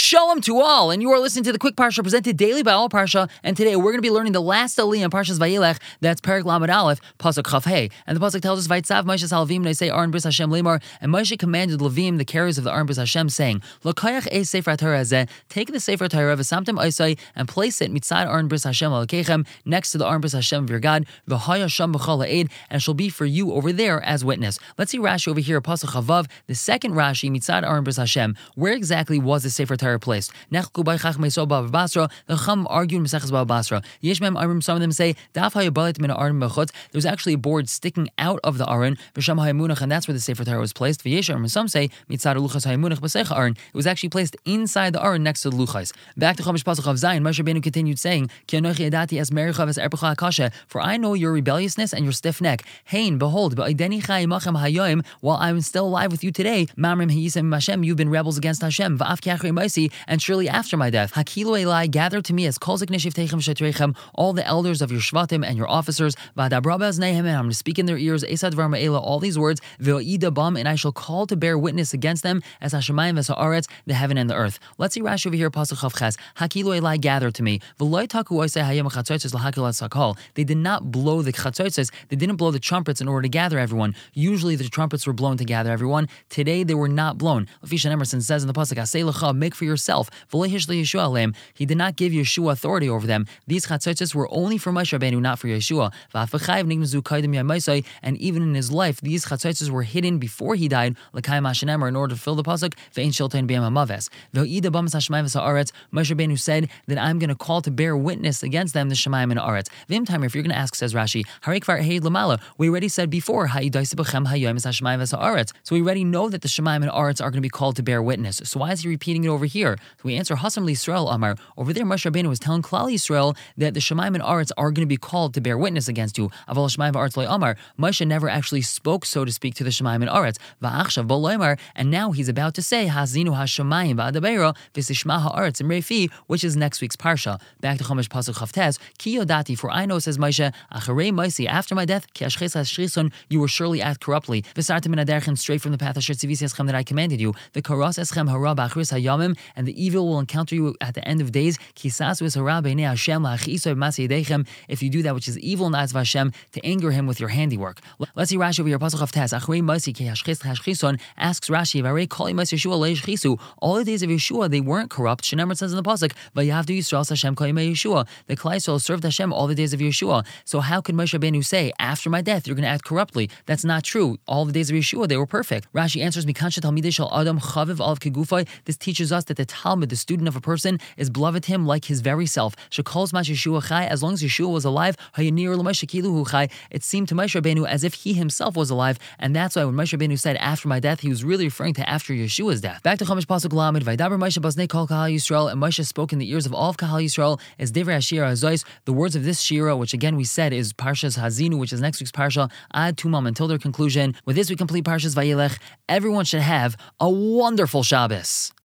Shalom to all, and you are listening to the Quick Parsha presented daily by All Parsha, and today we're going to be learning the last aliyah in Parshas Vayelech, that's Perek Lamed Aleph, Pasuk Chaf Hey, and the Pasuk tells us, Vaytzav Moshe Halavim Neisei Aron Bris Hashem Lemar, and Moshe commanded Levim, the carriers of the Aron Bris Hashem, saying, L'kayach e Sefer Torah hazeh, take the Sefer Torah v'samtem oisai, and place it mitzad Aron Bris Hashem Alekechem, next to the Aron Bris Hashem of your God, v'haya sham b'chol ha'ed, and shall be for you over there as witness. Let's see Rashi over here, Pasuk Chavav, the second Rashi, mitzad Aron Bris Hashem. Where exactly was the Sefer Torah placed? Nechku by Chachmei So Bava Basra. The Chacham argued in Maseches Bava Basra. Yeshmem Arim. Some of them say Daf Hayabalit Min Aron Bechutz. There's actually a board sticking out of the Aron. V'Sham Hayamunach, and that's where the Sefer Torah was placed. V'Yeshem. Some say Mitzad Luchas Hayamunach B'Seich Aron. It was actually placed inside the Aron next to the Luchas. Back to Chumash Pasuk of Zayin. Moshe Rabbeinu continued saying, Ki Anochi Yadati Es Mericha Ves Erpecha Hakasha. For I know your rebelliousness and your stiff neck. Hein, behold, Ba'ideni Chai Machem Hayoim. While I'm still alive with you today, Mamrim Hayisem Hashem. You've been rebels against Hashem. Va'af Kiachri Maisi. And surely after my death, Hakilu Elai, gather to me as Kol Ziknei Shivteichem Shetreichem, all the elders of your Shvatim and your officers, V'adabra Be'azneihem, and I'm going to speak in their ears, Esad Dvar Ma'ela, all these words, Ve'oida Bam, and I shall call to bear witness against them, as Hashemayim V'sa'aretz, the heaven and the earth. Let's see Rashi over here, Pasuk Chav Ches, Hakilu Elai, gather to me, V'loi Taku Oisei Hayem Chatzotzes L'Hakil Sakal. They did not blow the Chatzotzes, they didn't blow the trumpets in order to gather everyone. Usually the trumpets were blown to gather everyone. Today they were not blown. Lefishan Emerson says in the Pasuk, Asei L'cha, make for yourself. He did not give Yeshua authority over them. These chatzotzes were only for Moshe Rabbeinu, not for Yeshua. And even in his life, these chatzotzes were hidden before he died, in order to fill the pasuk. Moshe Rabbeinu said that I'm going to call to bear witness against them, the Shemayim and Aretz. If you're going to ask, says Rashi, we already said before, so we already know that the Shemayim and Aretz are going to be called to bear witness. So why is he repeating it over here? So we answer, Hasam L'Yisrael Amar. Over there, Moshe Rabbeinu was telling Klal Yisrael that the Shemayim and Aretz are going to be called to bear witness against you. Aval Shemayim Aretz Lo Amar. Moshe never actually spoke, so to speak, to the Shemayim and Aretz. Va'achshav Bo Lo Amar. And now he's about to say, Hazinu HaShemayim Va'adabeira V'Sishma HaAretz and Refi, which is next week's parsha. Back to Chumash Pasuk Chavtes. Ki Yodati, for I know, says Moshe, Acharei Moisi, after my death, Ki Ashches HaShrison, you will surely act corruptly. V'Sartem Min Aderchen, straight from the path Asher Tzivis Eschem, that I commanded you. The Karas Eschem Hara B'Achris HaYamim, and the evil will encounter you at the end of days. If you do that which is evil in the eyes of Hashem, to anger him with your handiwork. Let's see Rashi over here. Pasuk of Taz. Asks Rashi, all the days of Yeshua, they weren't corrupt. Shenemar says in the Pasuk, the Klal Yisrael served Hashem all the days of Yeshua. So how could Moshe Rabbeinu say, after my death, you're going to act corruptly? That's not true. All the days of Yeshua, they were perfect. Rashi answers, this teaches us that the Talmud, the student of a person, is beloved him like his very self. As long as Yeshua was alive, it seemed to Moshe Rabbeinu as if he himself was alive, and that's why when Moshe Rabbeinu said after my death, he was really referring to after Yeshua's death. Back to Chumash Pasuk Lamed, Vaydaber Moshe Baznei Kol Kahal Yisrael, and Moshe spoke in the ears of all of Kahal Yisrael as Divrei Hashira Hazois, the words of this Shira, which again we said is Parshas Hazinu, which is next week's parsha, Ad Tumam, until their conclusion. With this we complete Parshas Vayelech. Everyone should have a wonderful Shabbos.